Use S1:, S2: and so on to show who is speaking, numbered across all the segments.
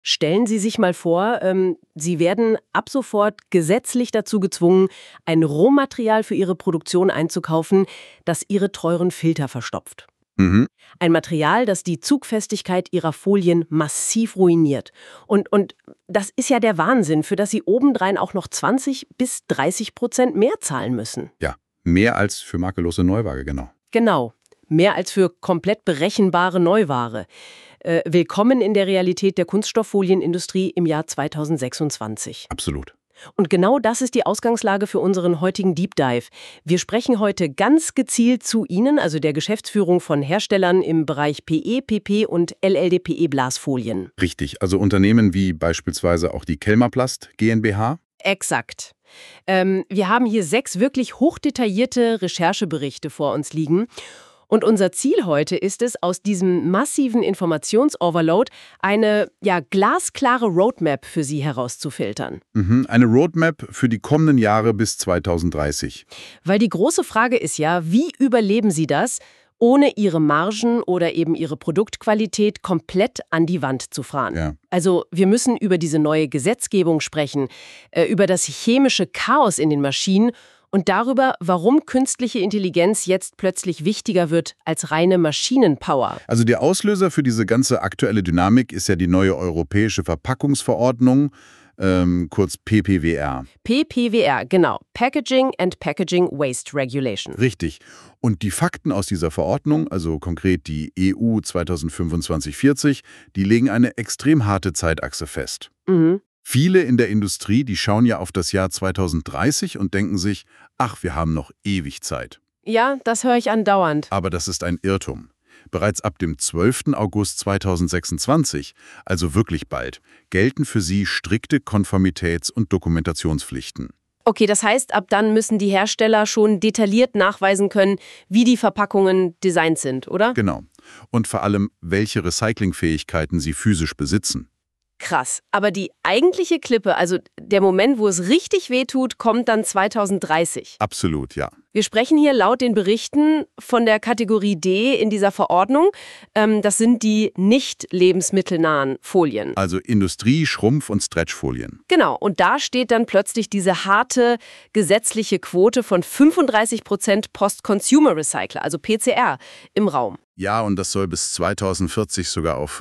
S1: Stellen Sie sich mal vor, Sie werden ab sofort gesetzlich dazu gezwungen, ein Rohmaterial für Ihre Produktion einzukaufen, das Ihre teuren Filter verstopft.
S2: Mhm.
S1: Ein Material, das die Zugfestigkeit Ihrer Folien massiv ruiniert. Und das ist ja der Wahnsinn, für das Sie obendrein auch noch 20-30% mehr zahlen müssen.
S2: Ja, mehr als für makellose Neuware, genau.
S1: Genau, mehr als für komplett berechenbare Neuware. Willkommen in der Realität der Kunststofffolienindustrie im Jahr 2026.
S2: Absolut.
S1: Und genau das ist die Ausgangslage für unseren heutigen Deep Dive. Wir sprechen heute ganz gezielt zu Ihnen, also der Geschäftsführung von Herstellern im Bereich PE, PP und LLDPE-Blasfolien.
S2: Richtig, also Unternehmen wie beispielsweise auch die Kelmerplast GmbH.
S1: Exakt. Wir haben hier 6 wirklich hochdetaillierte Rechercheberichte vor uns liegen. Und unser Ziel heute ist es, aus diesem massiven Informationsoverload eine glasklare Roadmap für Sie herauszufiltern.
S2: Eine Roadmap für die kommenden Jahre bis 2030.
S1: Weil die große Frage ist ja, wie überleben Sie das, ohne Ihre Margen oder eben Ihre Produktqualität komplett an die Wand zu fahren?
S2: Ja.
S1: Also wir müssen über diese neue Gesetzgebung sprechen, über das chemische Chaos in den Maschinen und darüber, warum künstliche Intelligenz jetzt plötzlich wichtiger wird als reine Maschinenpower.
S2: Also der Auslöser für diese ganze aktuelle Dynamik ist ja die neue europäische Verpackungsverordnung, kurz PPWR.
S1: PPWR, genau. Packaging and Packaging Waste Regulation.
S2: Richtig. Und die Fakten aus dieser Verordnung, also konkret die EU 2025-40, die legen eine extrem harte Zeitachse fest.
S1: Mhm.
S2: Viele in der Industrie, die schauen ja auf das Jahr 2030 und denken sich, ach, wir haben noch ewig Zeit.
S1: Ja, das höre ich andauernd.
S2: Aber das ist ein Irrtum. Bereits ab dem 12. August 2026, also wirklich bald, gelten für sie strikte Konformitäts- und Dokumentationspflichten.
S1: Okay, das heißt, ab dann müssen die Hersteller schon detailliert nachweisen können, wie die Verpackungen designt sind, oder?
S2: Genau. Und vor allem, welche Recyclingfähigkeiten sie physisch besitzen.
S1: Krass. Aber die eigentliche Klippe, also der Moment, wo es richtig wehtut, kommt dann 2030.
S2: Absolut, ja.
S1: Wir sprechen hier laut den Berichten von der Kategorie D in dieser Verordnung. Das sind die nicht lebensmittelnahen Folien.
S2: Also Industrie-, Schrumpf- und Stretchfolien.
S1: Genau. Und da steht dann plötzlich diese harte gesetzliche Quote von 35% Post-Consumer-Recycler, also PCR, im Raum.
S2: Ja, und das soll bis 2040 sogar auf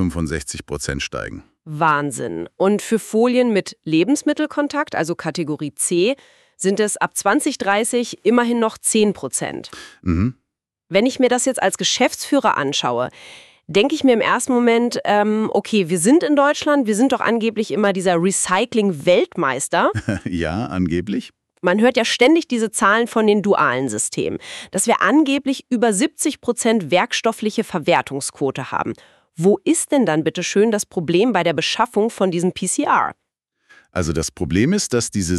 S2: 65% steigen.
S1: Wahnsinn. Und für Folien mit Lebensmittelkontakt, also Kategorie C, sind es ab 2030 immerhin noch 10%.
S2: Mhm.
S1: Wenn ich mir das jetzt als Geschäftsführer anschaue, denke ich mir im ersten Moment, okay, wir sind in Deutschland, wir sind doch angeblich immer dieser Recycling-Weltmeister.
S2: Ja, angeblich.
S1: Man hört ja ständig diese Zahlen von den dualen Systemen, dass wir angeblich über 70% werkstoffliche Verwertungsquote haben. Wo ist denn dann bitte schön das Problem bei der Beschaffung von diesem PCR?
S2: Also das Problem ist, dass diese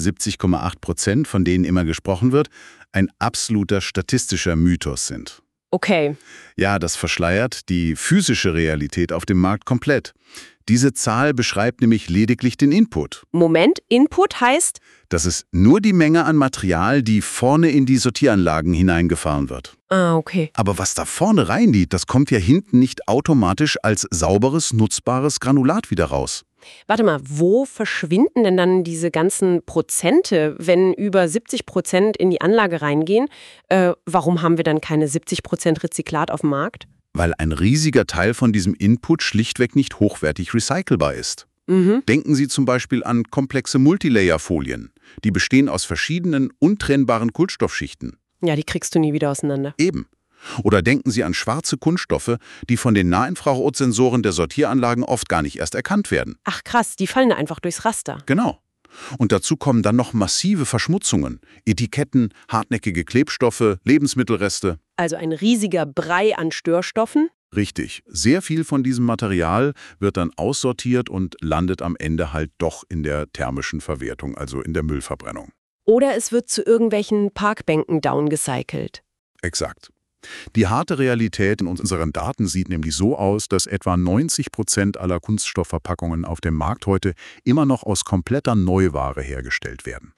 S2: 70,8%, von denen immer gesprochen wird, ein absoluter statistischer Mythos sind.
S1: Okay.
S2: Ja, das verschleiert die physische Realität auf dem Markt komplett. Diese Zahl beschreibt nämlich lediglich den Input.
S1: Moment, Input heißt?
S2: Das ist nur die Menge an Material, die vorne in die Sortieranlagen hineingefahren wird.
S1: Ah, okay.
S2: Aber was da vorne reinliegt, das kommt ja hinten nicht automatisch als sauberes, nutzbares Granulat wieder raus.
S1: Warte mal, wo verschwinden denn dann diese ganzen Prozente, wenn über 70% in die Anlage reingehen? Warum haben wir dann keine 70% Rezyklat auf dem Markt?
S2: Weil ein riesiger Teil von diesem Input schlichtweg nicht hochwertig recycelbar ist.
S1: Mhm.
S2: Denken Sie zum Beispiel an komplexe Multilayer-Folien. Die bestehen aus verschiedenen untrennbaren Kunststoffschichten.
S1: Ja, die kriegst du nie wieder auseinander.
S2: Eben. Oder denken Sie an schwarze Kunststoffe, die von den Nahinfrarotsensoren der Sortieranlagen oft gar nicht erst erkannt werden.
S1: Ach krass, die fallen einfach durchs Raster.
S2: Genau. Und dazu kommen dann noch massive Verschmutzungen. Etiketten, hartnäckige Klebstoffe, Lebensmittelreste.
S1: Also ein riesiger Brei an Störstoffen.
S2: Richtig. Sehr viel von diesem Material wird dann aussortiert und landet am Ende halt doch in der thermischen Verwertung, also in der Müllverbrennung.
S1: Oder es wird zu irgendwelchen Parkbänken downgecycelt.
S2: Exakt. Die harte Realität in unseren Daten sieht nämlich so aus, dass etwa 90% aller Kunststoffverpackungen auf dem Markt heute immer noch aus kompletter Neuware hergestellt werden.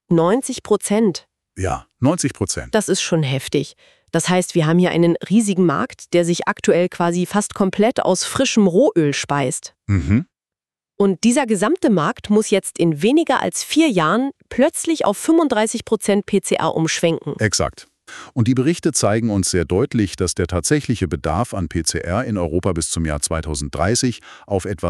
S1: 90%?
S2: Ja, 90%.
S1: Das ist schon heftig. Das heißt, wir haben hier einen riesigen Markt, der sich aktuell quasi fast komplett aus frischem Rohöl speist.
S2: Mhm.
S1: Und dieser gesamte Markt muss jetzt in weniger als 4 Jahren plötzlich auf 35% PCR umschwenken.
S2: Exakt. Und die Berichte zeigen uns sehr deutlich, dass der tatsächliche Bedarf an PCR in Europa bis zum Jahr 2030 auf etwa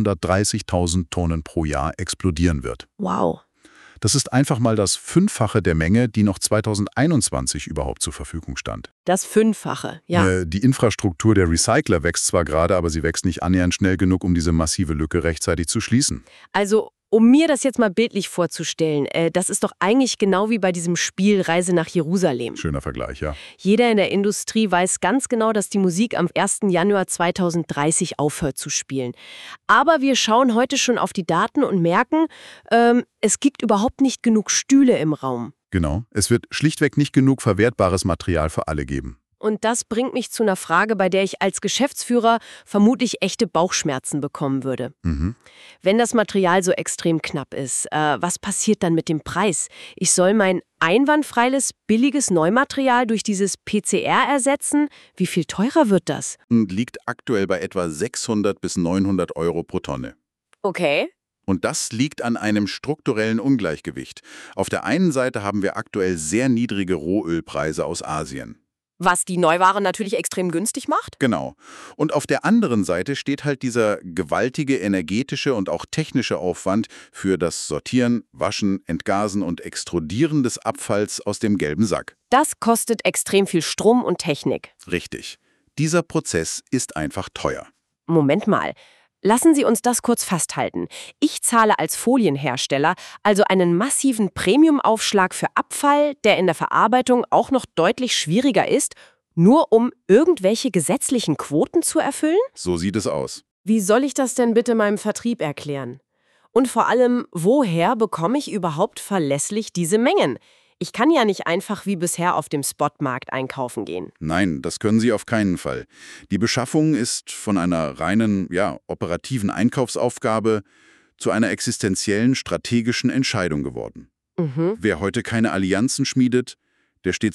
S2: 730.000 Tonnen pro Jahr explodieren wird.
S1: Wow.
S2: Das ist einfach mal das Fünffache der Menge, die noch 2021 überhaupt zur Verfügung stand.
S1: Das Fünffache, ja.
S2: Die Infrastruktur der Recycler wächst zwar gerade, aber sie wächst nicht annähernd schnell genug, um diese massive Lücke rechtzeitig zu schließen.
S1: Also, um mir das jetzt mal bildlich vorzustellen, das ist doch eigentlich genau wie bei diesem Spiel Reise nach Jerusalem.
S2: Schöner Vergleich, ja.
S1: Jeder in der Industrie weiß ganz genau, dass die Musik am 1. Januar 2030 aufhört zu spielen. Aber wir schauen heute schon auf die Daten und merken, es gibt überhaupt nicht genug Stühle im Raum.
S2: Genau. Es wird schlichtweg nicht genug verwertbares Material für alle geben.
S1: Und das bringt mich zu einer Frage, bei der ich als Geschäftsführer vermutlich echte Bauchschmerzen bekommen würde. Wenn das Material so extrem knapp ist, was passiert dann mit dem Preis? Ich soll mein einwandfreies, billiges Neumaterial durch dieses PCR ersetzen? Wie viel teurer wird das?
S2: Und liegt aktuell bei etwa 600 bis 900 Euro pro Tonne.
S1: Okay.
S2: Und das liegt an einem strukturellen Ungleichgewicht. Auf der einen Seite haben wir aktuell sehr niedrige Rohölpreise aus Asien.
S1: Was die Neuware natürlich extrem günstig macht?
S2: Genau. Und auf der anderen Seite steht halt dieser gewaltige energetische und auch technische Aufwand für das Sortieren, Waschen, Entgasen und Extrudieren des Abfalls aus dem gelben Sack.
S1: Das kostet extrem viel Strom und Technik.
S2: Richtig. Dieser Prozess ist einfach teuer.
S1: Moment mal. Lassen Sie uns das kurz festhalten. Ich zahle als Folienhersteller also einen massiven Premiumaufschlag für Abfall, der in der Verarbeitung auch noch deutlich schwieriger ist, nur um irgendwelche gesetzlichen Quoten zu erfüllen?
S2: So sieht es aus.
S1: Wie soll ich das denn bitte meinem Vertrieb erklären? Und vor allem, woher bekomme ich überhaupt verlässlich diese Mengen? Ich kann ja nicht einfach wie bisher auf dem Spotmarkt einkaufen gehen.
S2: Nein, das können Sie auf keinen Fall. Die Beschaffung ist von einer reinen, operativen Einkaufsaufgabe zu einer existenziellen, strategischen Entscheidung geworden. Wer heute keine Allianzen schmiedet, der steht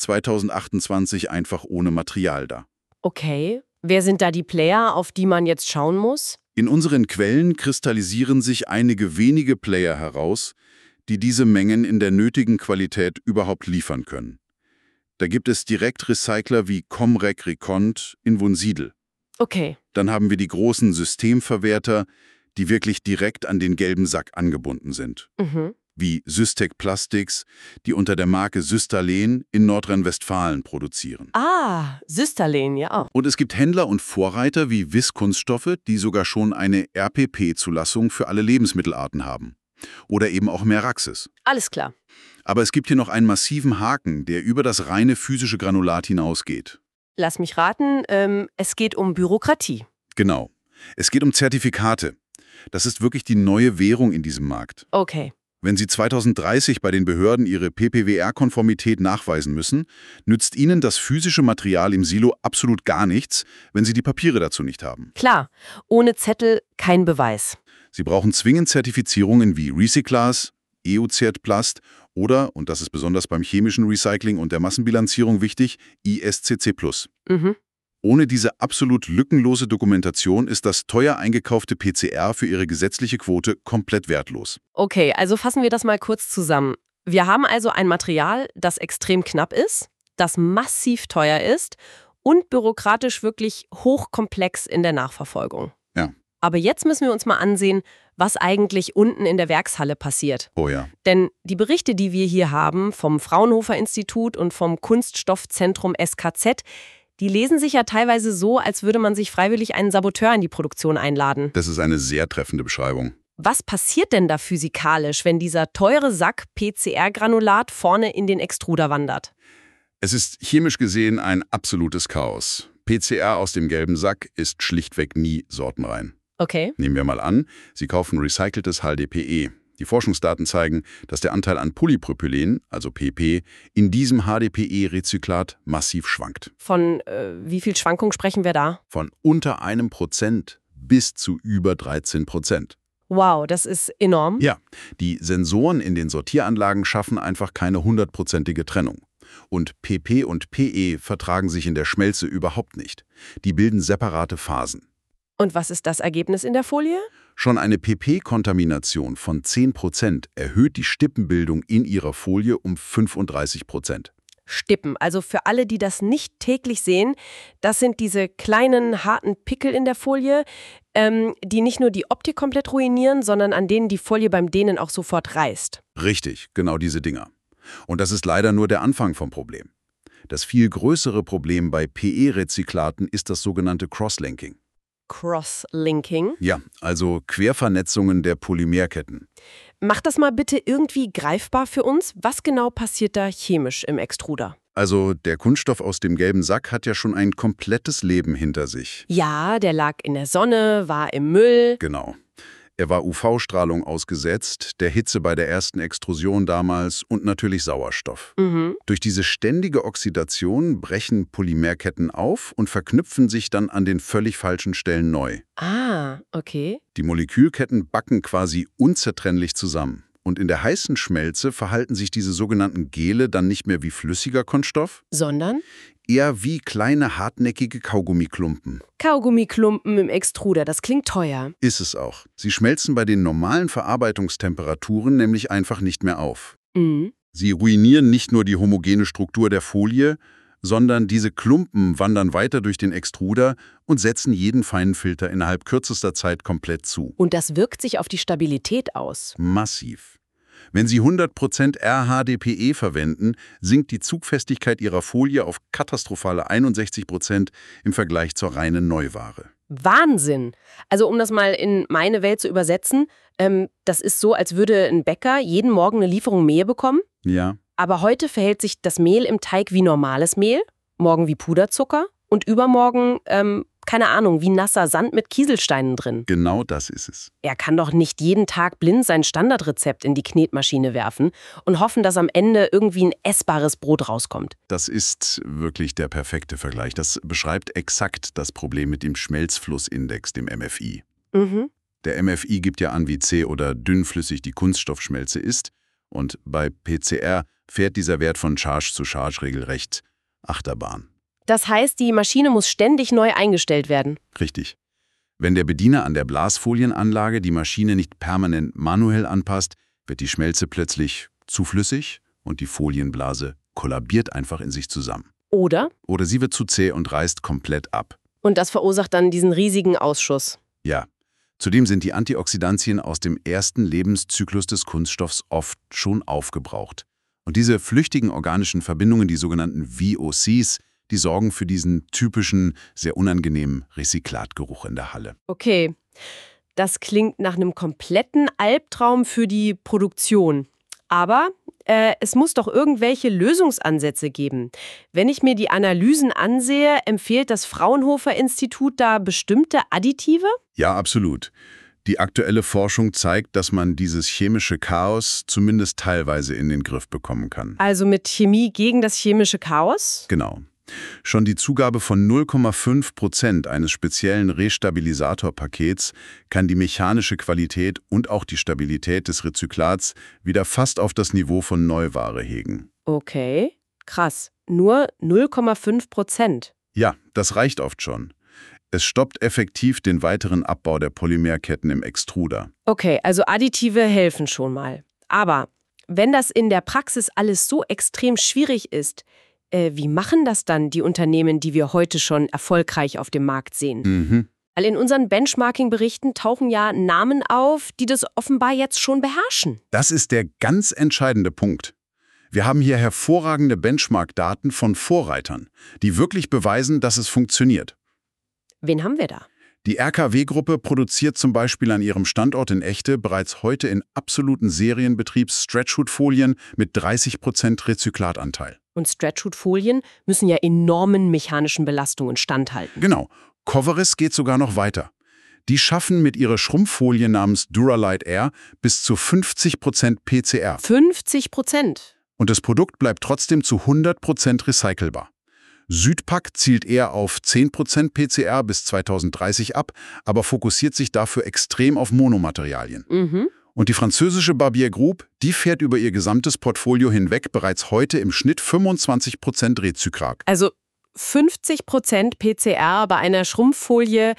S2: 2028 einfach ohne Material da.
S1: Okay. Wer sind da die Player, auf die man jetzt schauen muss?
S2: In unseren Quellen kristallisieren sich einige wenige Player heraus, die diese Mengen in der nötigen Qualität überhaupt liefern können. Da gibt es Direktrecycler wie Comrec Recont in Wunsiedel.
S1: Okay.
S2: Dann haben wir die großen Systemverwerter, die wirklich direkt an den gelben Sack angebunden sind. Wie Systec Plastics, die unter der Marke Systalen in Nordrhein-Westfalen produzieren.
S1: Ah, Systalen, ja.
S2: Und es gibt Händler und Vorreiter wie Wiss Kunststoffe, die sogar schon eine RPP-Zulassung für alle Lebensmittelarten haben. Oder eben auch Meraxis.
S1: Alles klar.
S2: Aber es gibt hier noch einen massiven Haken, der über das reine physische Granulat hinausgeht.
S1: Lass mich raten, es geht um Bürokratie.
S2: Genau. Es geht um Zertifikate. Das ist wirklich die neue Währung in diesem Markt.
S1: Okay.
S2: Wenn Sie 2030 bei den Behörden Ihre PPWR-Konformität nachweisen müssen, nützt Ihnen das physische Material im Silo absolut gar nichts, wenn Sie die Papiere dazu nicht haben.
S1: Klar, ohne Zettel kein Beweis.
S2: Sie brauchen zwingend Zertifizierungen wie Recyclars, EU-Zert-Plast oder, und das ist besonders beim chemischen Recycling und der Massenbilanzierung wichtig, ISCC+. Ohne diese absolut lückenlose Dokumentation ist das teuer eingekaufte PCR für Ihre gesetzliche Quote komplett wertlos.
S1: Okay, also fassen wir das mal kurz zusammen. Wir haben also ein Material, das extrem knapp ist, das massiv teuer ist und bürokratisch wirklich hochkomplex in der Nachverfolgung.
S2: Ja.
S1: Aber jetzt müssen wir uns mal ansehen, was eigentlich unten in der Werkshalle passiert.
S2: Oh ja.
S1: Denn die Berichte, die wir hier haben vom Fraunhofer-Institut und vom Kunststoffzentrum SKZ, die lesen sich ja teilweise so, als würde man sich freiwillig einen Saboteur in die Produktion einladen.
S2: Das ist eine sehr treffende Beschreibung.
S1: Was passiert denn da physikalisch, wenn dieser teure Sack PCR-Granulat vorne in den Extruder wandert?
S2: Es ist chemisch gesehen ein absolutes Chaos. PCR aus dem gelben Sack ist schlichtweg nie sortenrein.
S1: Okay.
S2: Nehmen wir mal an, Sie kaufen recyceltes HDPE. Die Forschungsdaten zeigen, dass der Anteil an Polypropylen, also PP, in diesem HDPE-Rezyklat massiv schwankt.
S1: Von wie viel Schwankung sprechen wir da?
S2: Von unter 1% bis zu über 13%.
S1: Wow, das ist enorm.
S2: Ja, die Sensoren in den Sortieranlagen schaffen einfach keine 100%ige Trennung. Und PP und PE vertragen sich in der Schmelze überhaupt nicht. Die bilden separate Phasen.
S1: Und was ist das Ergebnis in der Folie?
S2: Schon eine pp-Kontamination von 10% erhöht die Stippenbildung in ihrer Folie um 35%.
S1: Stippen, also für alle, die das nicht täglich sehen, das sind diese kleinen, harten Pickel in der Folie, die nicht nur die Optik komplett ruinieren, sondern an denen die Folie beim Dehnen auch sofort reißt.
S2: Richtig, genau diese Dinger. Und das ist leider nur der Anfang vom Problem. Das viel größere Problem bei PE-Rezyklaten ist das sogenannte Crosslinking.
S1: Crosslinking?
S2: Ja, also Quervernetzungen der Polymerketten.
S1: Mach das mal bitte irgendwie greifbar für uns. Was genau passiert da chemisch im Extruder?
S2: Also der Kunststoff aus dem gelben Sack hat ja schon ein komplettes Leben hinter sich.
S1: Ja, der lag in der Sonne, war im Müll.
S2: Genau. Er war UV-Strahlung ausgesetzt, der Hitze bei der ersten Extrusion damals und natürlich Sauerstoff. Durch diese ständige Oxidation brechen Polymerketten auf und verknüpfen sich dann an den völlig falschen Stellen neu.
S1: Ah, okay.
S2: Die Molekülketten backen quasi unzertrennlich zusammen. Und in der heißen Schmelze verhalten sich diese sogenannten Gele dann nicht mehr wie flüssiger Kunststoff,
S1: Sondern?
S2: eher wie kleine hartnäckige Kaugummiklumpen.
S1: Kaugummiklumpen im Extruder, das klingt teuer.
S2: Ist es auch. Sie schmelzen bei den normalen Verarbeitungstemperaturen nämlich einfach nicht mehr auf. Sie ruinieren nicht nur die homogene Struktur der Folie, sondern diese Klumpen wandern weiter durch den Extruder und setzen jeden feinen Filter innerhalb kürzester Zeit komplett zu.
S1: Und das wirkt sich auf die Stabilität aus.
S2: Massiv. Wenn Sie 100% RHDPE verwenden, sinkt die Zugfestigkeit Ihrer Folie auf katastrophale 61% im Vergleich zur reinen Neuware.
S1: Wahnsinn! Also um das mal in meine Welt zu übersetzen, das ist so, als würde ein Bäcker jeden Morgen eine Lieferung Mehl bekommen.
S2: Ja.
S1: Aber heute verhält sich das Mehl im Teig wie normales Mehl, morgen wie Puderzucker und übermorgen, keine Ahnung, wie nasser Sand mit Kieselsteinen drin.
S2: Genau das ist es.
S1: Er kann doch nicht jeden Tag blind sein Standardrezept in die Knetmaschine werfen und hoffen, dass am Ende irgendwie ein essbares Brot rauskommt.
S2: Das ist wirklich der perfekte Vergleich. Das beschreibt exakt das Problem mit dem Schmelzflussindex, dem MFI. Der MFI gibt ja an, wie zäh oder dünnflüssig die Kunststoffschmelze ist. Und bei PCR fährt dieser Wert von Charge zu Charge regelrecht Achterbahn.
S1: Das heißt, die Maschine muss ständig neu eingestellt werden.
S2: Richtig. Wenn der Bediener an der Blasfolienanlage die Maschine nicht permanent manuell anpasst, wird die Schmelze plötzlich zu flüssig und die Folienblase kollabiert einfach in sich zusammen.
S1: Oder?
S2: Oder sie wird zu zäh und reißt komplett ab.
S1: Und das verursacht dann diesen riesigen Ausschuss.
S2: Ja. Zudem sind die Antioxidantien aus dem ersten Lebenszyklus des Kunststoffs oft schon aufgebraucht. Und diese flüchtigen organischen Verbindungen, die sogenannten VOCs, die sorgen für diesen typischen, sehr unangenehmen Rezyklatgeruch in der Halle.
S1: Okay, das klingt nach einem kompletten Albtraum für die Produktion. Aber es muss doch irgendwelche Lösungsansätze geben. Wenn ich mir die Analysen ansehe, empfiehlt das Fraunhofer-Institut da bestimmte Additive?
S2: Ja, absolut. Die aktuelle Forschung zeigt, dass man dieses chemische Chaos zumindest teilweise in den Griff bekommen kann.
S1: Also mit Chemie gegen das chemische Chaos?
S2: Genau. Schon die Zugabe von 0,5% eines speziellen Restabilisatorpakets kann die mechanische Qualität und auch die Stabilität des Rezyklats wieder fast auf das Niveau von Neuware hegen.
S1: Okay, krass. Nur 0,5%.
S2: Ja, das reicht oft schon. Es stoppt effektiv den weiteren Abbau der Polymerketten im Extruder.
S1: Okay, also Additive helfen schon mal. Aber wenn das in der Praxis alles so extrem schwierig ist, wie machen das dann die Unternehmen, die wir heute schon erfolgreich auf dem Markt sehen? Weil in unseren Benchmarking-Berichten tauchen ja Namen auf, die das offenbar jetzt schon beherrschen.
S2: Das ist der ganz entscheidende Punkt. Wir haben hier hervorragende Benchmark-Daten von Vorreitern, die wirklich beweisen, dass es funktioniert.
S1: Wen haben wir da?
S2: Die RKW-Gruppe produziert zum Beispiel an ihrem Standort in Echte bereits heute in absoluten Serienbetrieb Stretchhood-Folien mit 30% Rezyklatanteil.
S1: Und Stretchhood-Folien müssen ja enormen mechanischen Belastungen standhalten.
S2: Genau. Coveris geht sogar noch weiter. Die schaffen mit ihrer Schrumpffolie namens Duralite Air bis zu 50% PCR.
S1: 50%?
S2: Und das Produkt bleibt trotzdem zu 100% recycelbar. Südpack zielt eher auf 10% PCR bis 2030 ab, aber fokussiert sich dafür extrem auf Monomaterialien. Und die französische Barbier Group, die fährt über ihr gesamtes Portfolio hinweg bereits heute im Schnitt 25% Rezycrat.
S1: Also 50% PCR bei einer Schrumpffolie,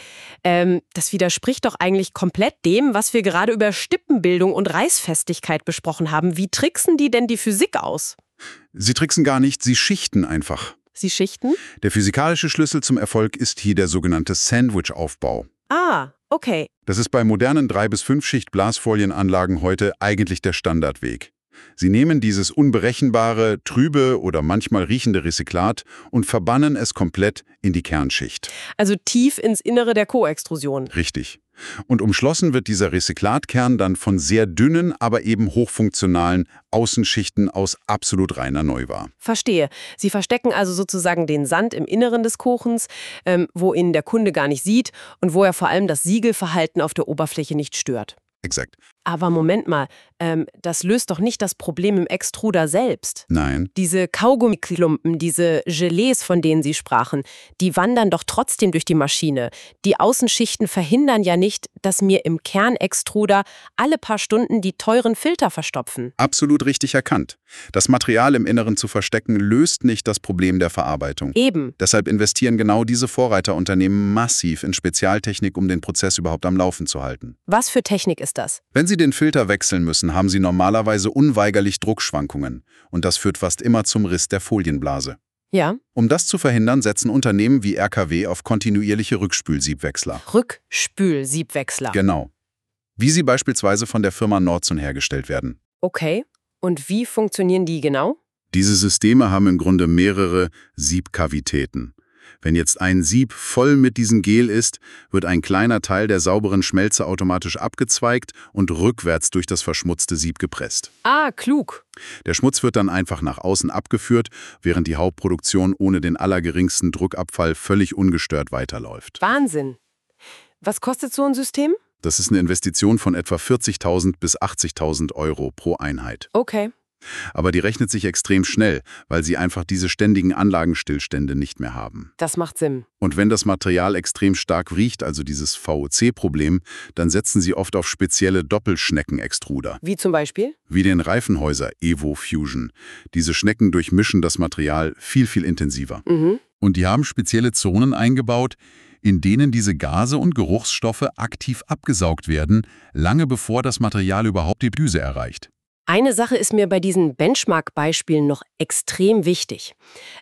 S1: das widerspricht doch eigentlich komplett dem, was wir gerade über Stippenbildung und Reißfestigkeit besprochen haben. Wie tricksen die denn die Physik aus?
S2: Sie tricksen gar nicht, sie schichten einfach.
S1: Sie schichten?
S2: Der physikalische Schlüssel zum Erfolg ist hier der sogenannte Sandwich-Aufbau.
S1: Ah, okay.
S2: Das ist bei modernen 3- bis 5-Schicht-Glasfolienanlagen heute eigentlich der Standardweg. Sie nehmen dieses unberechenbare, trübe oder manchmal riechende Rezyklat und verbannen es komplett in die Kernschicht.
S1: Also tief ins Innere der Koextrusion.
S2: Richtig. Und umschlossen wird dieser Recyklatkern dann von sehr dünnen, aber eben hochfunktionalen Außenschichten aus absolut reiner Neuware.
S1: Verstehe. Sie verstecken also sozusagen den Sand im Inneren des Kuchens, wo ihn der Kunde gar nicht sieht und wo er vor allem das Siegelverhalten auf der Oberfläche nicht stört.
S2: Exakt.
S1: Aber Moment mal, das löst doch nicht das Problem im Extruder selbst.
S2: Nein.
S1: Diese Kaugummiklumpen, diese Gelees, von denen Sie sprachen, die wandern doch trotzdem durch die Maschine. Die Außenschichten verhindern ja nicht, dass mir im Kernextruder alle paar Stunden die teuren Filter verstopfen.
S2: Absolut richtig erkannt. Das Material im Inneren zu verstecken, löst nicht das Problem der Verarbeitung.
S1: Eben.
S2: Deshalb investieren genau diese Vorreiterunternehmen massiv in Spezialtechnik, um den Prozess überhaupt am Laufen zu halten.
S1: Was für Technik ist das?
S2: Wenn Sie den Filter wechseln müssen, haben Sie normalerweise unweigerlich Druckschwankungen. Und das führt fast immer zum Riss der Folienblase.
S1: Ja.
S2: Um das zu verhindern, setzen Unternehmen wie RKW auf kontinuierliche Rückspülsiebwechsler.
S1: Rückspülsiebwechsler.
S2: Genau. Wie sie beispielsweise von der Firma Nordson hergestellt werden.
S1: Okay. Und wie funktionieren die genau?
S2: Diese Systeme haben im Grunde mehrere Siebkavitäten. Wenn jetzt ein Sieb voll mit diesem Gel ist, wird ein kleiner Teil der sauberen Schmelze automatisch abgezweigt und rückwärts durch das verschmutzte Sieb gepresst.
S1: Ah, klug.
S2: Der Schmutz wird dann einfach nach außen abgeführt, während die Hauptproduktion ohne den allergeringsten Druckabfall völlig ungestört weiterläuft.
S1: Wahnsinn. Was kostet so ein System?
S2: Das ist eine Investition von etwa 40.000 bis 80.000 Euro pro Einheit.
S1: Okay.
S2: Aber die rechnet sich extrem schnell, weil sie einfach diese ständigen Anlagenstillstände nicht mehr haben.
S1: Das macht Sinn.
S2: Und wenn das Material extrem stark riecht, also dieses VOC-Problem, dann setzen sie oft auf spezielle Doppelschneckenextruder.
S1: Wie zum Beispiel?
S2: Wie den Reifenhäuser Evo Fusion. Diese Schnecken durchmischen das Material viel, viel intensiver. Und die haben spezielle Zonen eingebaut, in denen diese Gase und Geruchsstoffe aktiv abgesaugt werden, lange bevor das Material überhaupt die Düse erreicht.
S1: Eine Sache ist mir bei diesen Benchmark-Beispielen noch extrem wichtig.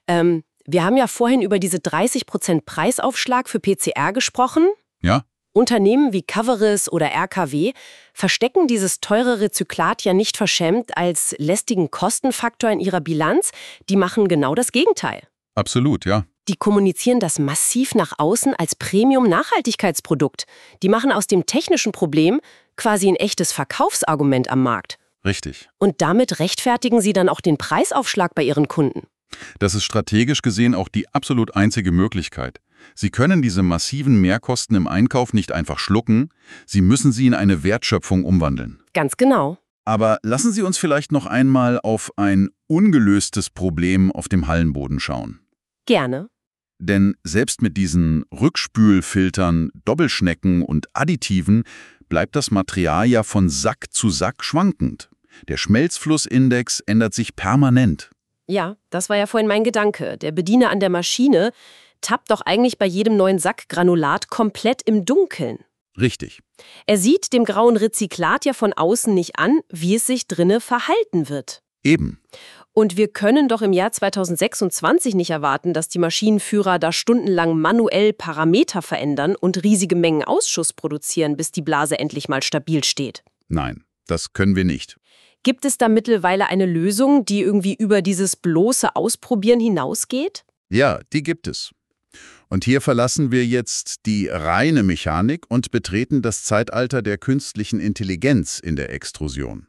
S1: Wir haben ja vorhin über diese 30% Preisaufschlag für PCR gesprochen.
S2: Ja?
S1: Unternehmen wie Coveris oder RKW verstecken dieses teure Rezyklat ja nicht verschämt als lästigen Kostenfaktor in ihrer Bilanz. Die machen genau das Gegenteil.
S2: Absolut, ja.
S1: Die kommunizieren das massiv nach außen als Premium-Nachhaltigkeitsprodukt. Die machen aus dem technischen Problem quasi ein echtes Verkaufsargument am Markt.
S2: Richtig.
S1: Und damit rechtfertigen sie dann auch den Preisaufschlag bei ihren Kunden.
S2: Das ist strategisch gesehen auch die absolut einzige Möglichkeit. Sie können diese massiven Mehrkosten im Einkauf nicht einfach schlucken, Sie müssen sie in eine Wertschöpfung umwandeln.
S1: Ganz genau.
S2: Aber lassen Sie uns vielleicht noch einmal auf ein ungelöstes Problem auf dem Hallenboden schauen.
S1: Gerne.
S2: Denn selbst mit diesen Rückspülfiltern, Doppelschnecken und Additiven bleibt das Material ja von Sack zu Sack schwankend. Der Schmelzflussindex ändert sich permanent.
S1: Ja, das war ja vorhin mein Gedanke. Der Bediener an der Maschine tappt doch eigentlich bei jedem neuen Sack Granulat komplett im Dunkeln.
S2: Richtig.
S1: Er sieht dem grauen Rezyklat ja von außen nicht an, wie es sich drinne verhalten wird.
S2: Eben.
S1: Und wir können doch im Jahr 2026 nicht erwarten, dass die Maschinenführer da stundenlang manuell Parameter verändern und riesige Mengen Ausschuss produzieren, bis die Blase endlich mal stabil steht.
S2: Nein, das können wir nicht.
S1: Gibt es da mittlerweile eine Lösung, die irgendwie über dieses bloße Ausprobieren hinausgeht?
S2: Ja, die gibt es. Und hier verlassen wir jetzt die reine Mechanik und betreten das Zeitalter der künstlichen Intelligenz in der Extrusion.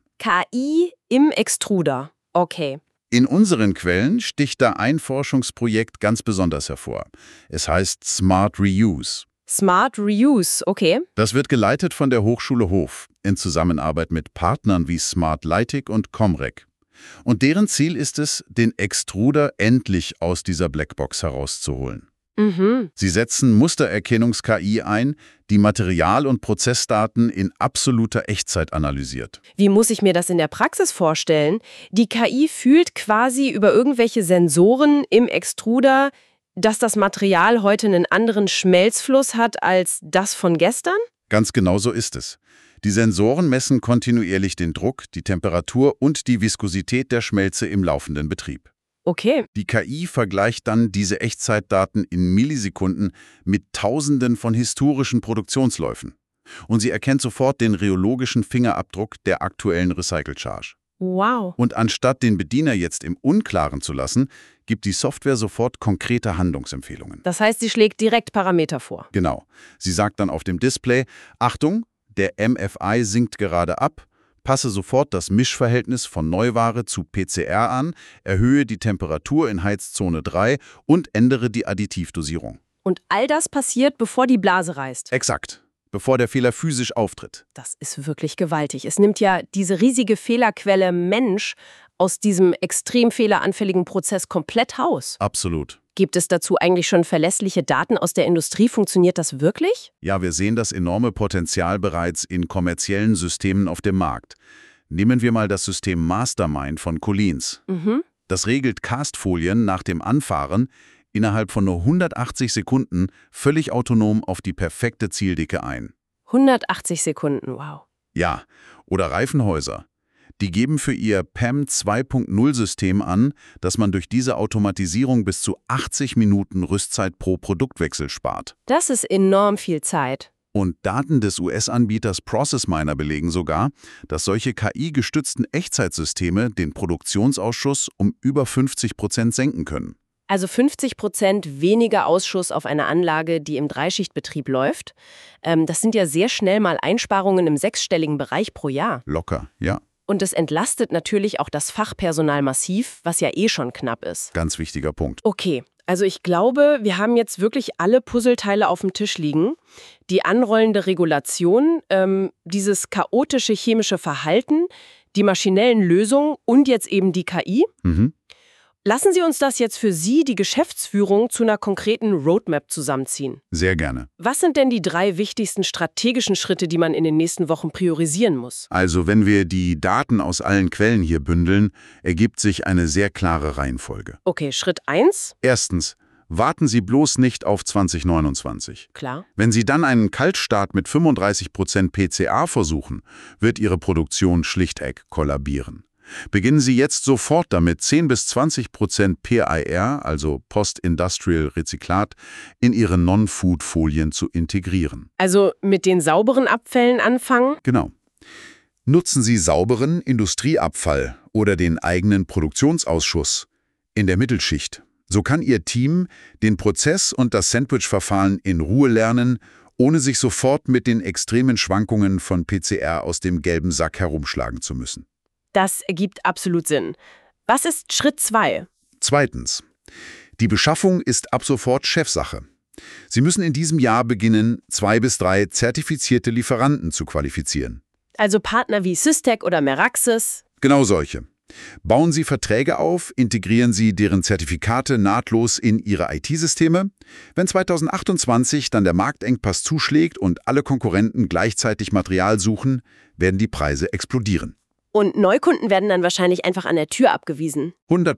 S1: KI im Extruder. Okay.
S2: In unseren Quellen sticht da ein Forschungsprojekt ganz besonders hervor. Es heißt Smart Reuse.
S1: Smart Reuse, okay.
S2: Das wird geleitet von der Hochschule Hof in Zusammenarbeit mit Partnern wie Smart Leitig und Comrec. Und deren Ziel ist es, den Extruder endlich aus dieser Blackbox herauszuholen. Sie setzen Mustererkennungs-KI ein, die Material- und Prozessdaten in absoluter Echtzeit analysiert.
S1: Wie muss ich mir das in der Praxis vorstellen? Die KI fühlt quasi über irgendwelche Sensoren im Extruder dass das Material heute einen anderen Schmelzfluss hat als das von gestern?
S2: Ganz genau so ist es. Die Sensoren messen kontinuierlich den Druck, die Temperatur und die Viskosität der Schmelze im laufenden Betrieb.
S1: Okay.
S2: Die KI vergleicht dann diese Echtzeitdaten in Millisekunden mit Tausenden von historischen Produktionsläufen. Und sie erkennt sofort den rheologischen Fingerabdruck der aktuellen Recycle Charge.
S1: Wow.
S2: Und anstatt den Bediener jetzt im Unklaren zu lassen, gibt die Software sofort konkrete Handlungsempfehlungen.
S1: Das heißt, sie schlägt direkt Parameter vor.
S2: Genau. Sie sagt dann auf dem Display, Achtung, der MFI sinkt gerade ab, passe sofort das Mischverhältnis von Neuware zu PCR an, erhöhe die Temperatur in Heizzone 3 und ändere die Additivdosierung.
S1: Und all das passiert, bevor die Blase reißt.
S2: Exakt. Bevor der Fehler physisch auftritt.
S1: Das ist wirklich gewaltig. Es nimmt ja diese riesige Fehlerquelle Mensch aus diesem extrem fehleranfälligen Prozess komplett raus.
S2: Absolut.
S1: Gibt es dazu eigentlich schon verlässliche Daten aus der Industrie? Funktioniert das wirklich?
S2: Ja, wir sehen das enorme Potenzial bereits in kommerziellen Systemen auf dem Markt. Nehmen wir mal das System Mastermind von Collins. Das regelt Castfolien nach dem Anfahren innerhalb von nur 180 Sekunden völlig autonom auf die perfekte Zieldicke ein.
S1: 180 Sekunden, wow.
S2: Ja, oder Reifenhäuser. Die geben für ihr PEM 2.0-System an, dass man durch diese Automatisierung bis zu 80 Minuten Rüstzeit pro Produktwechsel spart.
S1: Das ist enorm viel Zeit.
S2: Und Daten des US-Anbieters ProcessMiner belegen sogar, dass solche KI-gestützten Echtzeitsysteme den Produktionsausschuss um über 50% senken können.
S1: Also 50% weniger Ausschuss auf eine Anlage, die im Dreischichtbetrieb läuft. Das sind ja sehr schnell mal Einsparungen im sechsstelligen Bereich pro Jahr.
S2: Locker, ja.
S1: Und es entlastet natürlich auch das Fachpersonal massiv, was ja eh schon knapp ist.
S2: Ganz wichtiger Punkt.
S1: Okay, also ich glaube, wir haben jetzt wirklich alle Puzzleteile auf dem Tisch liegen. Die anrollende Regulation, dieses chaotische chemische Verhalten, die maschinellen Lösungen und jetzt eben die KI. Lassen Sie uns das jetzt für Sie, die Geschäftsführung, zu einer konkreten Roadmap zusammenziehen.
S2: Sehr gerne.
S1: Was sind denn die 3 wichtigsten strategischen Schritte, die man in den nächsten Wochen priorisieren muss?
S2: Also wenn wir die Daten aus allen Quellen hier bündeln, ergibt sich eine sehr klare Reihenfolge.
S1: Okay, Schritt 1.
S2: Erstens, warten Sie bloß nicht auf 2029.
S1: Klar.
S2: Wenn Sie dann einen Kaltstart mit 35% PCA versuchen, wird Ihre Produktion schlichtweg kollabieren. Beginnen Sie jetzt sofort damit, 10 bis 20% PIR, also Post-Industrial Rezyklat, in Ihre Non-Food-Folien zu integrieren.
S1: Also mit den sauberen Abfällen anfangen?
S2: Genau. Nutzen Sie sauberen Industrieabfall oder den eigenen Produktionsausschuss in der Mittelschicht. So kann Ihr Team den Prozess und das Sandwich-Verfahren in Ruhe lernen, ohne sich sofort mit den extremen Schwankungen von PCR aus dem gelben Sack herumschlagen zu müssen.
S1: Das ergibt absolut Sinn. Was ist Schritt 2?
S2: Zweitens. Die Beschaffung ist ab sofort Chefsache. Sie müssen in diesem Jahr beginnen, 2 bis 3 zertifizierte Lieferanten zu qualifizieren.
S1: Also Partner wie Systec oder Meraxis?
S2: Genau solche. Bauen Sie Verträge auf, integrieren Sie deren Zertifikate nahtlos in Ihre IT-Systeme. Wenn 2028 dann der Marktengpass zuschlägt und alle Konkurrenten gleichzeitig Material suchen, werden die Preise explodieren.
S1: Und Neukunden werden dann wahrscheinlich einfach an der Tür abgewiesen.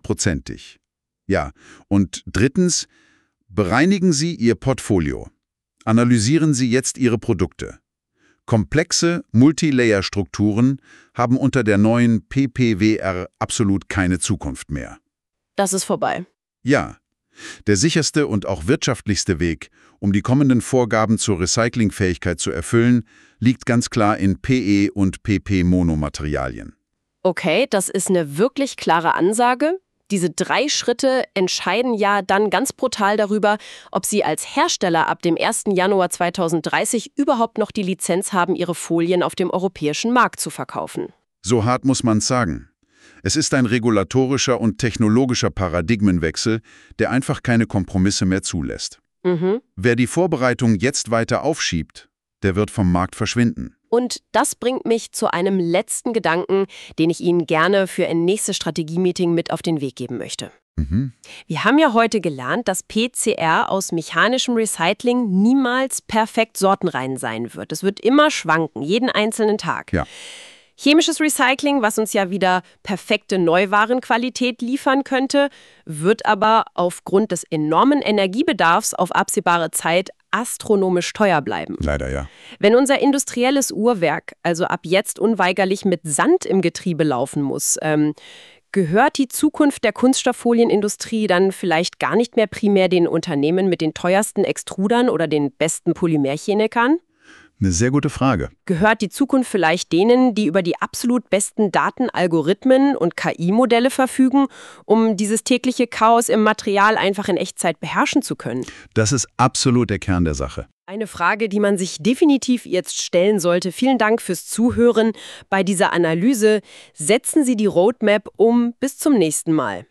S2: 100%. Ja, und drittens, bereinigen Sie Ihr Portfolio. Analysieren Sie jetzt Ihre Produkte. Komplexe Multilayer-Strukturen haben unter der neuen PPWR absolut keine Zukunft mehr.
S1: Das ist vorbei.
S2: Ja, der sicherste und auch wirtschaftlichste Weg, um die kommenden Vorgaben zur Recyclingfähigkeit zu erfüllen, liegt ganz klar in PE- und PP-Monomaterialien.
S1: Okay, das ist eine wirklich klare Ansage. Diese 3 Schritte entscheiden ja dann ganz brutal darüber, ob Sie als Hersteller ab dem 1. Januar 2030 überhaupt noch die Lizenz haben, Ihre Folien auf dem europäischen Markt zu verkaufen.
S2: So hart muss man's sagen. Es ist ein regulatorischer und technologischer Paradigmenwechsel, der einfach keine Kompromisse mehr zulässt. Wer die Vorbereitung jetzt weiter aufschiebt, der wird vom Markt verschwinden.
S1: Und das bringt mich zu einem letzten Gedanken, den ich Ihnen gerne für ein nächstes Strategie-Meeting mit auf den Weg geben möchte. Wir haben ja heute gelernt, dass PCR aus mechanischem Recycling niemals perfekt sortenrein sein wird. Es wird immer schwanken, jeden einzelnen Tag.
S2: Ja.
S1: Chemisches Recycling, was uns ja wieder perfekte Neuwarenqualität liefern könnte, wird aber aufgrund des enormen Energiebedarfs auf absehbare Zeit astronomisch teuer bleiben.
S2: Leider ja.
S1: Wenn unser industrielles Uhrwerk also ab jetzt unweigerlich mit Sand im Getriebe laufen muss, gehört die Zukunft der Kunststofffolienindustrie dann vielleicht gar nicht mehr primär den Unternehmen mit den teuersten Extrudern oder den besten Polymerchemikern?
S2: Eine sehr gute Frage.
S1: Gehört die Zukunft vielleicht denen, die über die absolut besten Datenalgorithmen und KI-Modelle verfügen, um dieses tägliche Chaos im Material einfach in Echtzeit beherrschen zu können?
S2: Das ist absolut der Kern der Sache.
S1: Eine Frage, die man sich definitiv jetzt stellen sollte. Vielen Dank fürs Zuhören bei dieser Analyse. Setzen Sie die Roadmap um. Bis zum nächsten Mal.